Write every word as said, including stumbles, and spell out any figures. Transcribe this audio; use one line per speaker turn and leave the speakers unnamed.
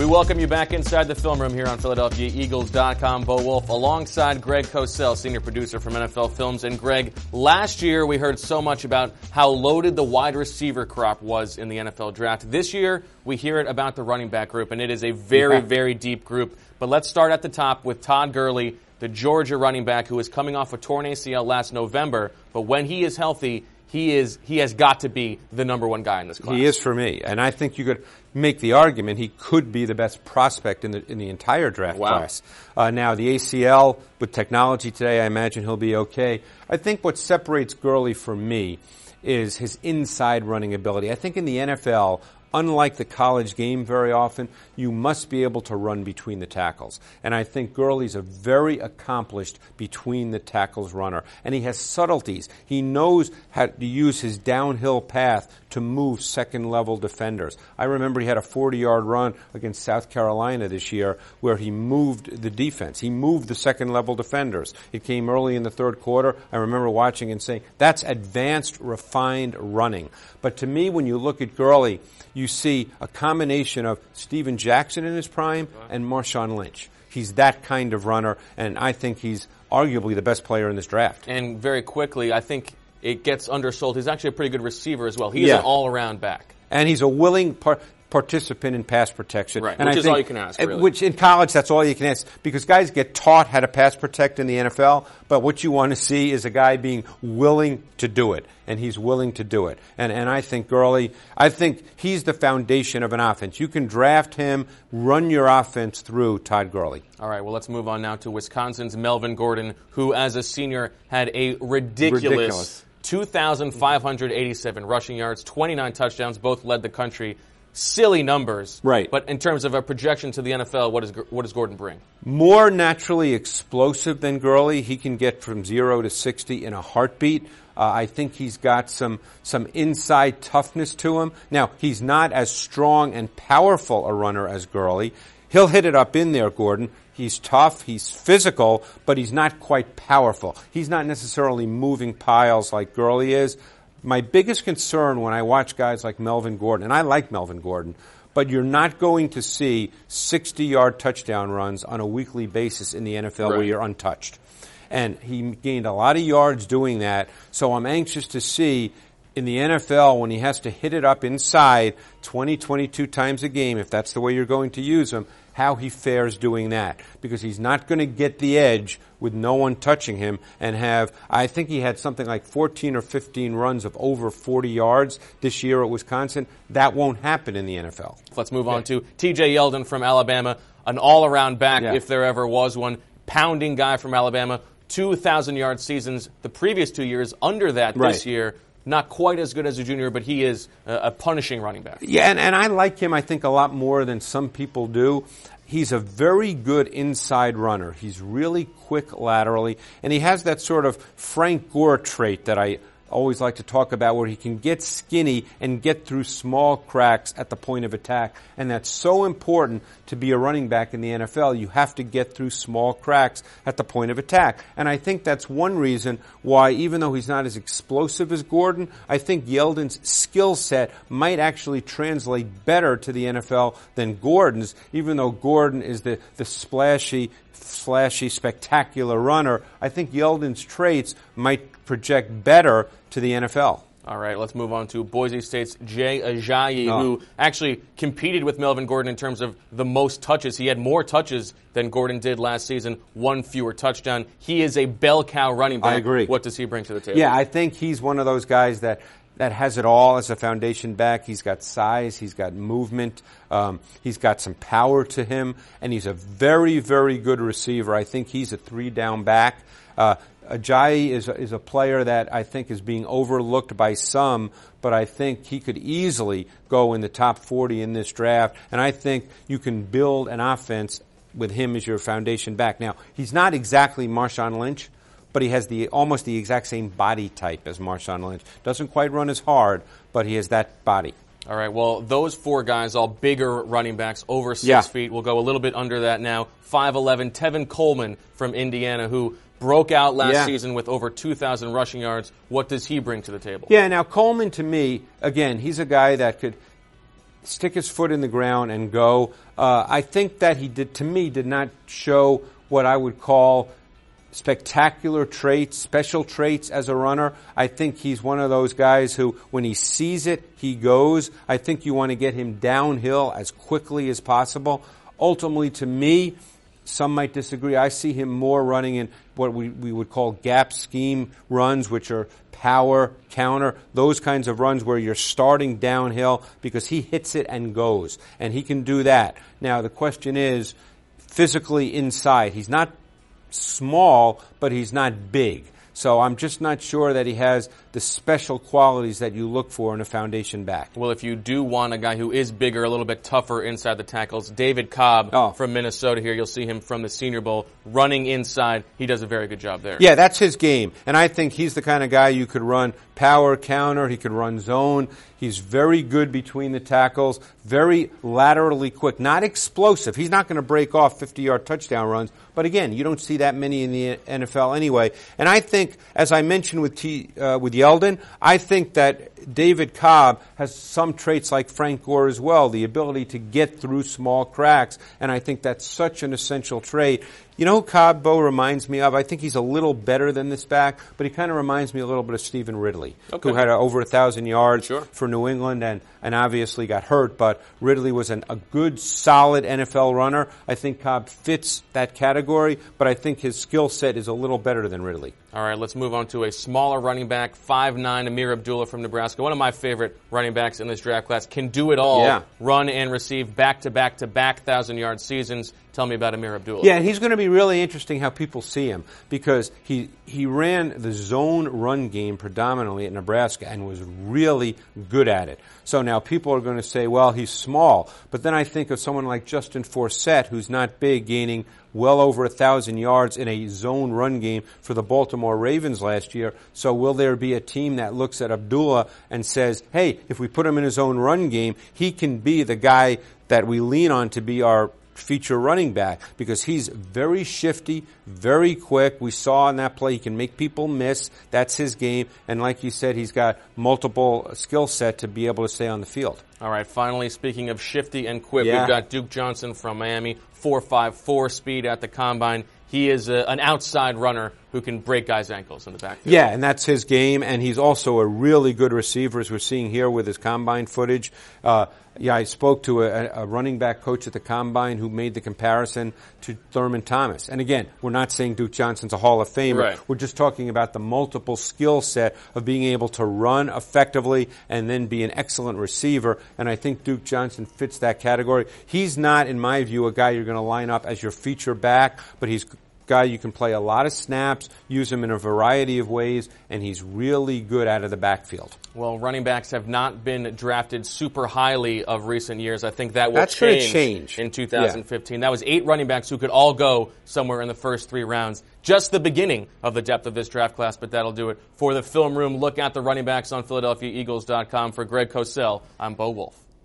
We welcome you back inside the film room here on Philadelphia Eagles dot com. Bo Wolf alongside Greg Cosell, senior producer from N F L Films. And Greg, last year we heard so much about how loaded the wide receiver crop was in the N F L draft. This year we hear it about the running back group, and it is a very, very deep group. But let's start at the top with Todd Gurley, the Georgia running back who is coming off a torn A C L last November. But when he is healthy, he is he has got to be the number one guy in this class.
He is for me, and I think you could make the argument he could be the best prospect in the in the entire draft
wow.
class. Uh, now, the A C L, with technology today, I imagine he'll be okay. I think what separates Gurley from me is his inside running ability. I think in the N F L, unlike the college game very often, you must be able to run between the tackles. And I think Gurley's a very accomplished between the tackles runner. And he has subtleties. He knows how to use his downhill path to move second-level defenders. I remember he had a forty-yard run against South Carolina this year where he moved the defense. He moved the second-level defenders. It came early in the third quarter. I remember watching and saying, that's advanced, refined running. But to me, when you look at Gurley, you see a combination of Steven Jackson in his prime and Marshawn Lynch. He's that kind of runner, and I think he's arguably the best player in this draft.
And very quickly, I think it gets undersold. He's actually a pretty good receiver as well. He's
yeah.
an all-around back.
And he's a willing par- participant in pass protection.
Right,
and
which
I
is
think,
all you can ask, really.
Which in college, that's all you can ask, because guys get taught how to pass protect in the N F L, but what you want to see is a guy being willing to do it, and he's willing to do it. And and I think Gurley, I think he's the foundation of an offense. You can draft him, run your offense through Todd Gurley.
All right, well, let's move on now to Wisconsin's Melvin Gordon, who as a senior had a ridiculous, ridiculous. two thousand five hundred eighty-seven rushing yards, twenty-nine touchdowns, both led the country. Silly numbers.
Right.
But in terms of a projection to the N F L, what, is, what does Gordon bring?
More naturally explosive than Gurley. He can get from zero to sixty in a heartbeat. Uh, I think he's got some some inside toughness to him. Now, he's not as strong and powerful a runner as Gurley. He'll hit it up in there, Gordon. He's tough, he's physical, but he's not quite powerful. He's not necessarily moving piles like Gurley is. My biggest concern when I watch guys like Melvin Gordon, and I like Melvin Gordon, but you're not going to see sixty-yard touchdown runs on a weekly basis in the N F L
right.
where you're untouched. And he gained a lot of yards doing that, so I'm anxious to see in the N F L when he has to hit it up inside twenty, twenty-two times a game, if that's the way you're going to use him, how he fares doing that. Because he's not going to get the edge with no one touching him and have, I think he had something like fourteen or fifteen runs of over forty yards this year at Wisconsin. That won't happen in the N F L.
Let's move on to T J Yeldon from Alabama, an all-around back
yeah.
if there ever was one, pounding guy from Alabama, two thousand yard seasons the previous two years, under that
right.
this year. Not quite as good as a junior, but he is a, a punishing running back.
Yeah, and, and I like him, I think, a lot more than some people do. He's a very good inside runner. He's really quick laterally, and he has that sort of Frank Gore trait that I always like to talk about, where he can get skinny and get through small cracks at the point of attack. And that's so important to be a running back in the N F L. You have to get through small cracks at the point of attack. And I think that's one reason why, even though he's not as explosive as Gordon, I think Yeldon's skill set might actually translate better to the N F L than Gordon's, even though Gordon is the, the splashy, flashy, spectacular runner. I think Yeldon's traits might project better to the N F L.
All right, let's move on to Boise State's Jay Ajayi,
oh.
who actually competed with Melvin Gordon in terms of the most touches. He had more touches than Gordon did last season, one fewer touchdown. He is a bell cow running back.
I agree.
What does he bring to the table?
Yeah, I think he's one of those guys that that has it all as a foundation back. He's got size, he's got movement, um, he's got some power to him, and he's a very, very good receiver. I think he's a three-down back. Uh, Ajayi is a, is a player that I think is being overlooked by some, but I think he could easily go in the top forty in this draft, and I think you can build an offense with him as your foundation back. Now, he's not exactly Marshawn Lynch, but he has the almost the exact same body type as Marshawn Lynch. Doesn't quite run as hard, but he has that body.
All right, well, those four guys, all bigger running backs, over six
yeah.
feet. We'll go a little bit under that now. five eleven, Tevin Coleman from Indiana, who broke out last
yeah.
season with over two thousand rushing yards. What does he bring to the table?
Yeah, now Coleman, to me, again, he's a guy that could stick his foot in the ground and go. Uh, I think that he did, to me, did not show what I would call spectacular traits, special traits as a runner. I think he's one of those guys who, when he sees it, he goes. I think you want to get him downhill as quickly as possible. Ultimately, to me, some might disagree. I see him more running in what we, we would call gap scheme runs, which are power, counter, those kinds of runs where you're starting downhill, because he hits it and goes. And he can do that. Now, the question is, physically inside, he's not small, but he's not big. So I'm just not sure that he has the special qualities that you look for in a foundation back.
Well, if you do want a guy who is bigger, a little bit tougher inside the tackles, David Cobb
oh.
from Minnesota here. You'll see him from the Senior Bowl running inside. He does a very good job there.
Yeah, that's his game. And I think he's the kind of guy you could run power, counter. He could run zone. He's very good between the tackles, very laterally quick, not explosive. He's not going to break off fifty-yard touchdown runs. But again, you don't see that many in the N F L anyway. And I think, as I mentioned with T, uh, with Yeldon, I think that David Cobb has some traits like Frank Gore as well, the ability to get through small cracks. And I think that's such an essential trait. You know who Cobb, Bo, reminds me of? I think he's a little better than this back, but he kind of reminds me a little bit of Stephen Ridley,
okay.
who had uh, over a thousand yards
sure.
for New England and, and obviously got hurt. But Ridley was an, a good, solid N F L runner. I think Cobb fits that category, but I think his skill set is a little better than Ridley.
All right, let's move on to a smaller running back, five nine, Amir Abdullah from Nebraska. One of my favorite running backs in this draft class. Can do it all.
Yeah.
Run and receive back-to-back-to-back thousand-yard seasons. Tell me about Amir Abdullah.
Yeah, and he's going to be really interesting how people see him, because he he ran the zone run game predominantly at Nebraska and was really good at it. So now people are going to say, well, he's small. But then I think of someone like Justin Forsett, who's not big, gaining well over a thousand yards in a zone run game for the Baltimore Ravens last year. So will there be a team that looks at Abdullah and says, hey, if we put him in his own run game, he can be the guy that we lean on to be our feature running back, because he's very shifty, very quick. We saw in that play he can make people miss. That's his game. And like you said, he's got multiple skill set to be able to stay on the field.
All right, finally, speaking of shifty and quick,
yeah.
we've got Duke Johnson from Miami, four five four speed at the combine. He is a, an outside runner who can break guys' ankles in the backfield.
Yeah, and that's his game, and he's also a really good receiver, as we're seeing here with his combine footage. Uh, yeah, I spoke to a, a running back coach at the combine who made the comparison to Thurman Thomas. And again, we're not saying Duke Johnson's a Hall of Famer.
Right.
We're just talking about the multiple skill set of being able to run effectively and then be an excellent receiver. And I think Duke Johnson fits that category. He's not, in my view, a guy you're going to line up as your feature back, but he's guy you can play a lot of snaps, use him in a variety of ways, and he's really good out of the backfield.
Well, running backs have not been drafted super highly of recent years. I think that will
That's
change,
gonna change
in two thousand fifteen. Yeah. That was eight running backs who could all go somewhere in the first three rounds. Just the beginning of the depth of this draft class, but that'll do it for the Film Room. Look at the running backs on Philadelphia Eagles dot com. For Greg Cosell, I'm Bo Wolf.